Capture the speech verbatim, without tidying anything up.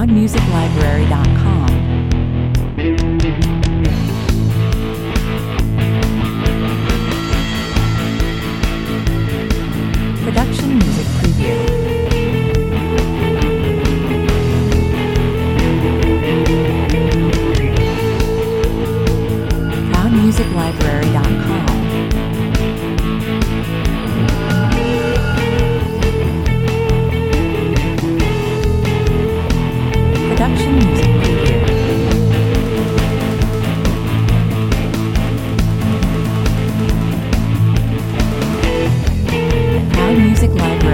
cloud music library dot com. Production Music Preview. cloud music library dot com. Production Music Preview. cloud music library